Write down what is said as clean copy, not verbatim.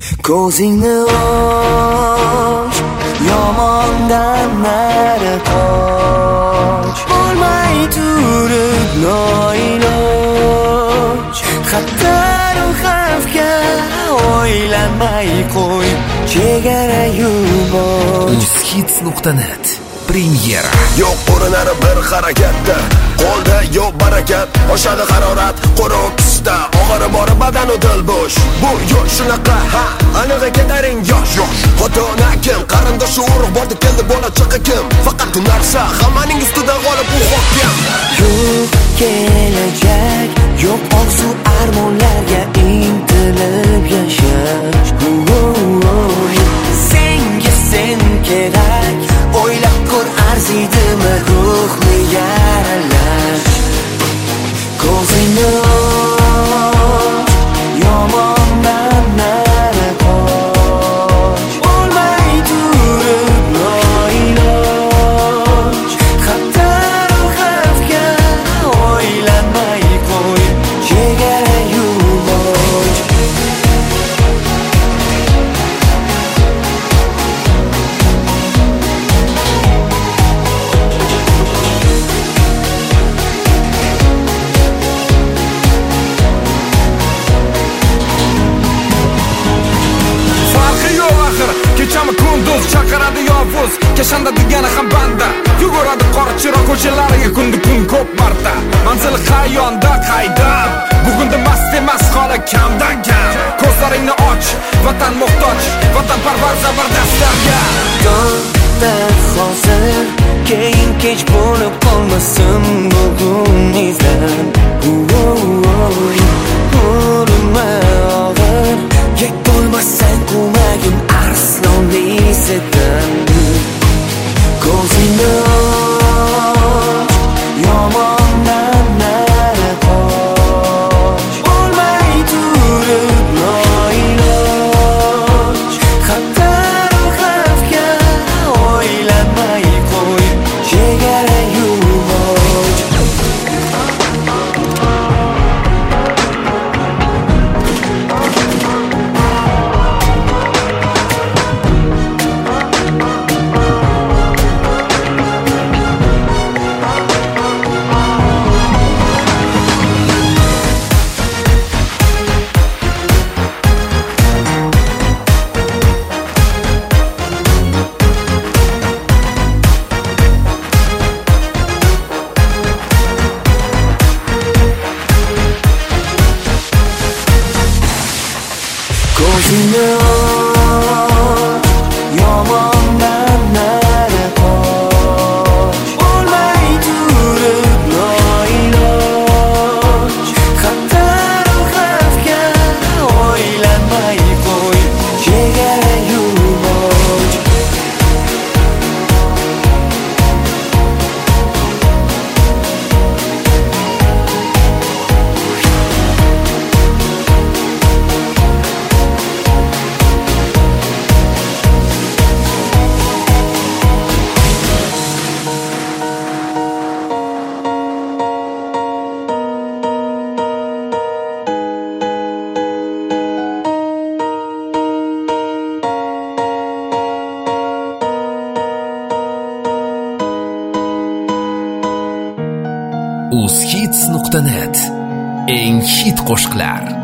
Ko'zingni och, yomondan nari qoch. Olmay turib noiloj, xatar u xavfga o'ylamay qo'y, chegara yubor. Uzhits.net Premyera. Yo'q urinari bir harakatda, qo'lda yo'q barakat, oshadi harorat, qo'rq qisda, og'iri bor badan u dil bo'sh. Bu yo'l shunaqa, ha, aniq ketaring yosh. Xotona kim, qarindosh urug' bordi keldi, bola chaqa kim? Faqat u narsa hammaning ustidan g'olib u hokim. Yo'q kelajak, yo'q orzu armonlarga intilib yashash. Senga sen kerak, o'ylab ko'r arziydimi ruhni yaralash. Ko'zingni och, yomondan nari qoch. Olmay turib noiloj, xatar u xavfga o'ylamay qo'y, chegara yubor. Kechami kunduz chaqiradi yovuz, kashanda degani ham banda. Yuguradi qora chiroq ko'chalariga kun ko'p marta. Manzil xayonda qaydam, bugunda mast emas holi kamdan kam. Ko'zlaringni och, vatan muhtoj, vatanparvar zabardastlarga. To'xta hozir, keyin kech bo'lib qolmasin bugun izlan. Urma og'ir, yek bo'lmasang ko'magim arslonli sedan. Ko'zingni och, yomondan nari qoch. Olmay turib noiloj, xatar u xavfga o'ylamay qo'y, chegara yubor. Ko'zingni och, yomondan nari qoch. Olmay turib noiloj, xatar u xavfga o'ylamay qo'y, chegara yubor. Uzhits.net Eng hit qo'shiqlar.